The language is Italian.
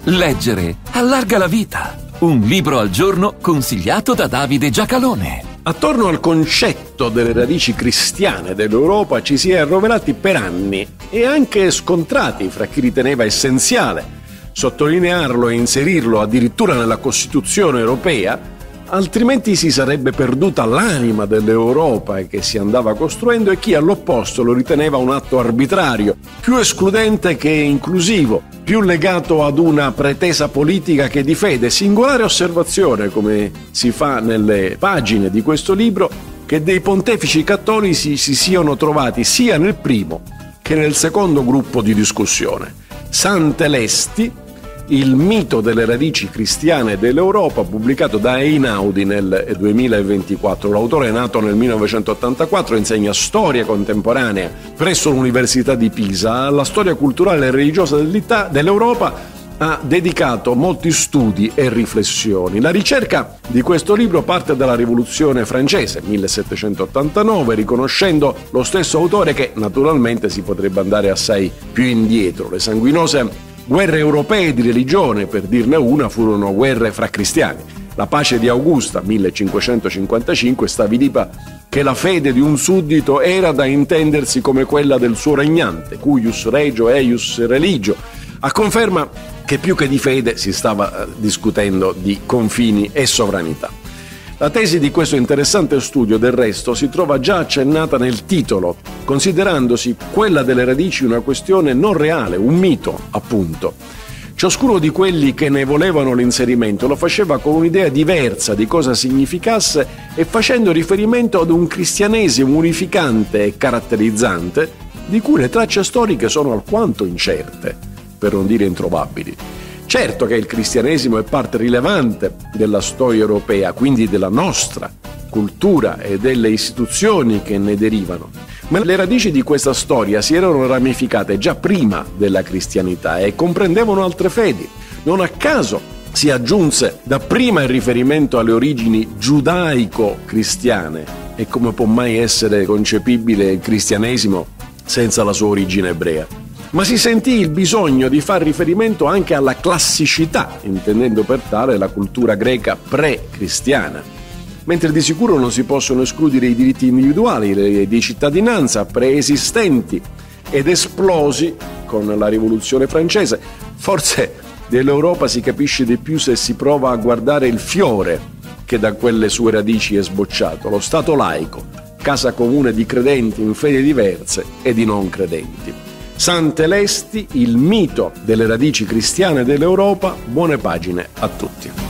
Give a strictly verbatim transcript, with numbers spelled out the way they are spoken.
Leggere allarga la vita. Un libro al giorno consigliato da Davide Giacalone. Attorno al concetto delle radici cristiane dell'Europa ci si è arroverati per anni e anche scontrati fra chi riteneva essenziale sottolinearlo e inserirlo addirittura nella Costituzione europea, altrimenti si sarebbe perduta l'anima dell'Europa che si andava costruendo, e chi all'opposto lo riteneva un atto arbitrario, più escludente che inclusivo, più legato ad una pretesa politica che di fede. Singolare osservazione, come si fa nelle pagine di questo libro, che dei pontefici cattolici si siano trovati sia nel primo che nel secondo gruppo di discussione. Santelesti, il mito delle radici cristiane dell'Europa, pubblicato da Einaudi nel duemilaventiquattro. L'autore è nato nel millenovecentottantaquattro, insegna storia contemporanea presso l'Università di Pisa. Alla storia culturale e religiosa dell'Europa ha dedicato molti studi e riflessioni. La ricerca di questo libro parte dalla Rivoluzione francese, millesettecentottantanove, riconoscendo lo stesso autore che naturalmente si potrebbe andare assai più indietro. Le sanguinose guerre europee di religione, per dirne una, furono guerre fra cristiani. La pace di Augusta, millecinquecentocinquantacinque, stabiliva che la fede di un suddito era da intendersi come quella del suo regnante, cuius regio eius religio, a conferma che più che di fede si stava discutendo di confini e sovranità. La tesi di questo interessante studio, del resto, si trova già accennata nel titolo, considerandosi quella delle radici una questione non reale, un mito, appunto. Ciascuno di quelli che ne volevano l'inserimento lo faceva con un'idea diversa di cosa significasse e facendo riferimento ad un cristianesimo unificante e caratterizzante, di cui le tracce storiche sono alquanto incerte, per non dire introvabili. Certo che il cristianesimo è parte rilevante della storia europea, quindi della nostra cultura e delle istituzioni che ne derivano, ma le radici di questa storia si erano ramificate già prima della cristianità e comprendevano altre fedi. Non a caso si aggiunse dapprima il riferimento alle origini giudaico-cristiane, e come può mai essere concepibile il cristianesimo senza la sua origine ebrea? Ma si sentì il bisogno di far riferimento anche alla classicità, intendendo per tale la cultura greca pre-cristiana, mentre di sicuro non si possono escludere i diritti individuali di cittadinanza preesistenti ed esplosi con la Rivoluzione francese. Forse dell'Europa si capisce di più se si prova a guardare il fiore che da quelle sue radici è sbocciato, lo Stato laico, casa comune di credenti in fedi diverse e di non credenti. Santelesti, il mito delle radici cristiane dell'Europa. Buone pagine a tutti.